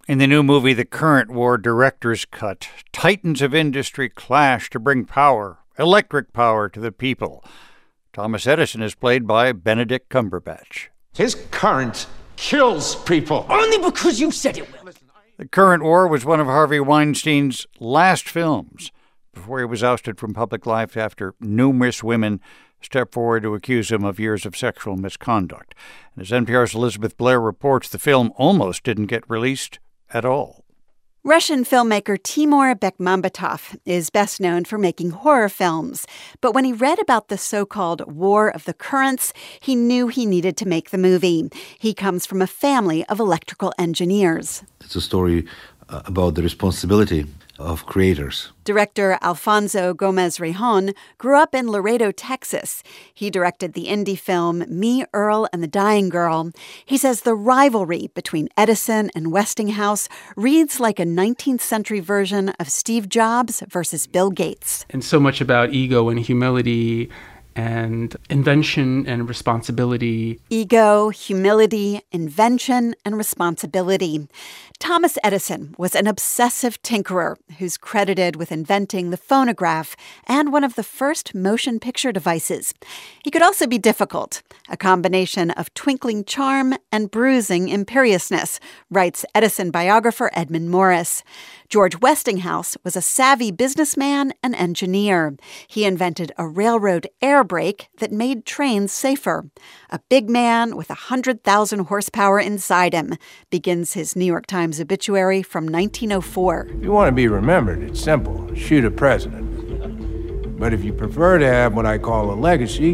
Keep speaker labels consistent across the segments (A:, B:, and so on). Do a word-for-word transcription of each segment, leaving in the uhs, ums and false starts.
A: In the new movie, The Current War Director's Cut, titans of industry clash to bring power, electric power, to the people. Thomas Edison is played by Benedict Cumberbatch.
B: His current kills people.
C: Only because you said it will.
A: The Current War was one of Harvey Weinstein's last films before he was ousted from public life after numerous women stepped forward to accuse him of years of sexual misconduct. And as N P R's Elizabeth Blair reports, the film almost didn't get released at all.
D: Russian filmmaker Timur Bekmambetov is best known for making horror films. But when he read about the so-called War of the Currents, he knew he needed to make the movie. He comes from a family of electrical engineers.
E: It's a story uh, about the responsibility of creators.
D: Director Alfonso Gomez-Rejon grew up in Laredo, Texas. He directed the indie film Me, Earl, and the Dying Girl. He says the rivalry between Edison and Westinghouse reads like a nineteenth century version of Steve Jobs versus Bill Gates.
F: And so much about ego and humility and invention and responsibility.
D: Ego, humility, invention, and responsibility. Thomas Edison was an obsessive tinkerer who's credited with inventing the phonograph and one of the first motion picture devices. He could also be difficult, a combination of twinkling charm and bruising imperiousness, writes Edison biographer Edmund Morris. George Westinghouse was a savvy businessman and engineer. He invented a railroad air brake that made trains safer. A big man with one hundred thousand horsepower inside him, begins his New York Times obituary from nineteen oh four.
G: If you want to be remembered, it's simple. Shoot a president. But if you prefer to have what I call a legacy,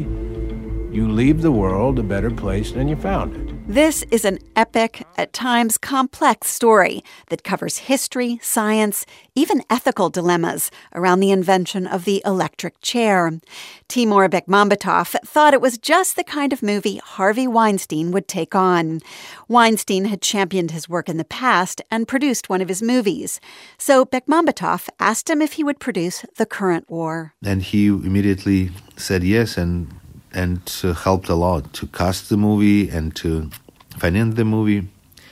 G: you leave the world a better place than you found it.
D: This is an epic, at times complex story that covers history, science, even ethical dilemmas around the invention of the electric chair. Timur Bekmambetov thought it was just the kind of movie Harvey Weinstein would take on. Weinstein had championed his work in the past and produced one of his movies. So Bekmambetov asked him if he would produce The Current War.
E: And he immediately said yes, and and uh, helped a lot to cast the movie and to finance the movie.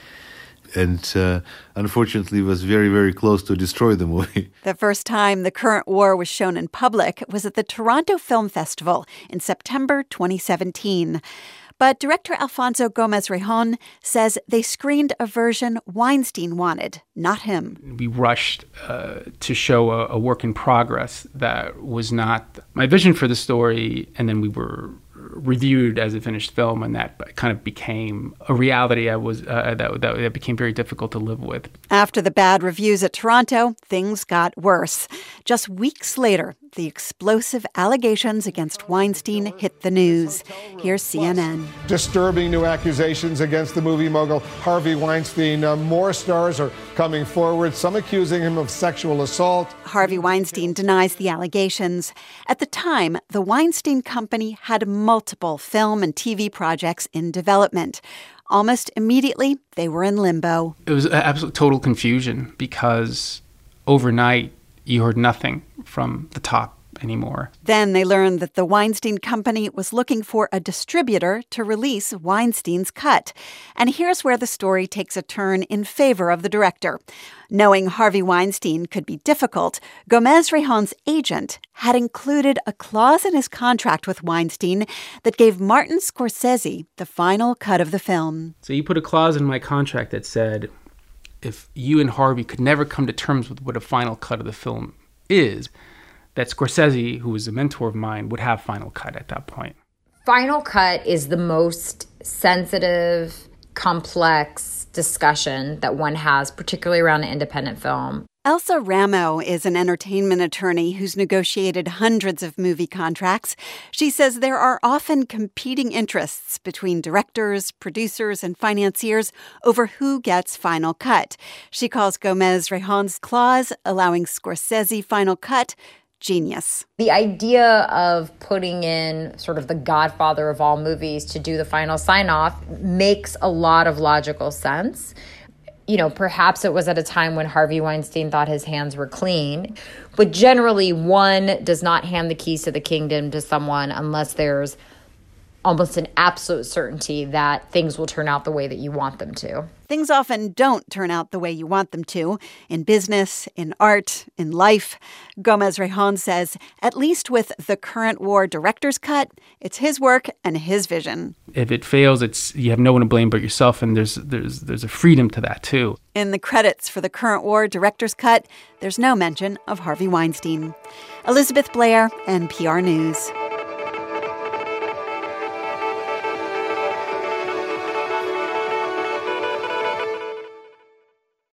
E: And uh, unfortunately was very, very close to destroy the movie.
D: The first time The Current War was shown in public was at the Toronto Film Festival in September twenty seventeen. But director Alfonso Gomez-Rejon says they screened a version Weinstein wanted, not him.
F: We rushed uh, to show a, a work in progress that was not my vision for the story, and then we were reviewed as a finished film, and that kind of became a reality I was uh, that, that that became very difficult to live with.
D: After the bad reviews at Toronto, things got worse. Just weeks later, the explosive allegations against Weinstein hit the news. Here's C N N.
H: Disturbing new accusations against the movie mogul Harvey Weinstein. Uh, more stars are coming forward, some accusing him of sexual assault.
D: Harvey Weinstein denies the allegations. At the time, the Weinstein Company had multiple film and T V projects in development. Almost immediately, they were in limbo.
F: It was absolute total confusion because overnight, you heard nothing from the top anymore.
D: Then they learned that the Weinstein Company was looking for a distributor to release Weinstein's cut. And here's where the story takes a turn in favor of the director. Knowing Harvey Weinstein could be difficult, Gomez-Rejon's agent had included a clause in his contract with Weinstein that gave Martin Scorsese the final cut of the film.
F: So you put a clause in my contract that said, if you and Harvey could never come to terms with what a final cut of the film is, that Scorsese, who was a mentor of mine, would have final cut at that point.
I: Final cut is the most sensitive, complex discussion that one has, particularly around an independent film.
D: Elsa Ramo is an entertainment attorney who's negotiated hundreds of movie contracts. She says there are often competing interests between directors, producers, and financiers over who gets final cut. She calls Gomez-Rejon's clause allowing Scorsese final cut genius.
I: The idea of putting in sort of the godfather of all movies to do the final sign-off makes a lot of logical sense. You know, perhaps it was at a time when Harvey Weinstein thought his hands were clean. But generally, one does not hand the keys to the kingdom to someone unless there's almost an absolute certainty that things will turn out the way that you want them to.
D: Things often don't turn out the way you want them to, in business, in art, in life. Gomez Rejon says, at least with the current war director's cut, it's his work and his vision.
F: If it fails, it's you have no one to blame but yourself, and there's there's there's a freedom to that too.
D: In the credits for the current war director's cut, there's no mention of Harvey Weinstein. Elizabeth Blair, N P R News.